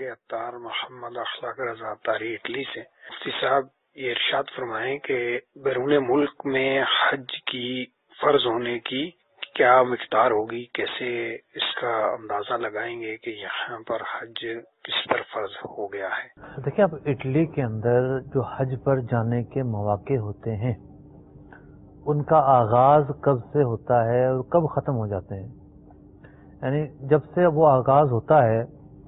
عطار محمد اخلاق رضا عطاری اٹلی سے۔ مفتی صاحب یہ ارشاد فرمائیں کہ بیرون ملک میں حج کی فرض ہونے کی کیا مقدار ہوگی، کیسے اس کا اندازہ لگائیں گے کہ یہاں پر حج کس طرح فرض ہو گیا ہے؟ دیکھیں، اب اٹلی کے اندر جو حج پر جانے کے مواقع ہوتے ہیں ان کا آغاز کب سے ہوتا ہے اور کب ختم ہو جاتے ہیں، یعنی جب سے وہ آغاز ہوتا ہے،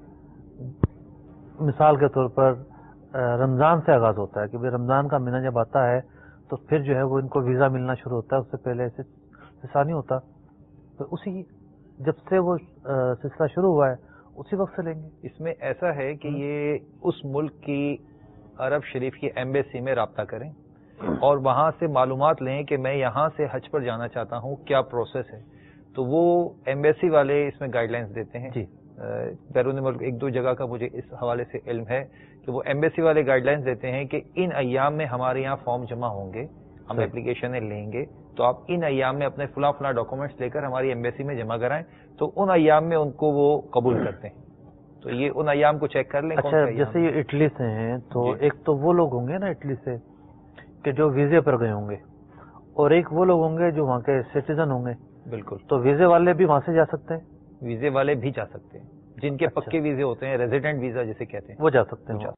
مثال کے طور پر رمضان سے آغاز ہوتا ہے کہ رمضان کا مہینہ جب آتا ہے تو پھر جو ہے وہ ان کو ویزا ملنا شروع ہوتا ہے، اس سے پہلے ایسا نہیں ہوتا، تو اسی جب سے وہ سلسلہ شروع ہوا ہے اسی وقت سے لیں گے۔ اس میں ایسا ہے کہ یہ اس ملک کی عرب شریف کی ایمبیسی میں رابطہ کریں اور وہاں سے معلومات لیں کہ میں یہاں سے حج پر جانا چاہتا ہوں، کیا پروسیس ہے، تو وہ ایمبیسی والے اس میں گائیڈ لائنز دیتے ہیں۔ جی، بیرون ملک ایک دو جگہ کا مجھے اس حوالے سے علم ہے کہ وہ ایمبیسی والے گائیڈ لائنز دیتے ہیں کہ ان ایام میں ہمارے یہاں فارم جمع ہوں گے، ہم اپلیکیشنیں لیں گے، تو آپ ان ایام میں اپنے فلاں ڈاکومنٹس لے کر ہماری ایمبیسی میں جمع کرائیں، تو ان ایام میں ان کو وہ قبول کرتے ہیں۔ تو یہ ان ایام کو چیک کر لیں۔ اچھا، جیسے یہ اٹلی سے ہیں تو ایک تو وہ لوگ ہوں گے نا اٹلی سے کہ جو ویزے پر گئے ہوں گے، اور ایک وہ لوگ ہوں گے جو وہاں کے سٹیزن ہوں گے۔ بالکل، تو ویزے والے بھی وہاں سے جا سکتے ہیں؟ ویزے والے بھی جا سکتے ہیں، جن کے پکے ویزے ہوتے ہیں، ریزیڈنٹ ویزا جسے کہتے ہیں، وہ جا سکتے ہیں۔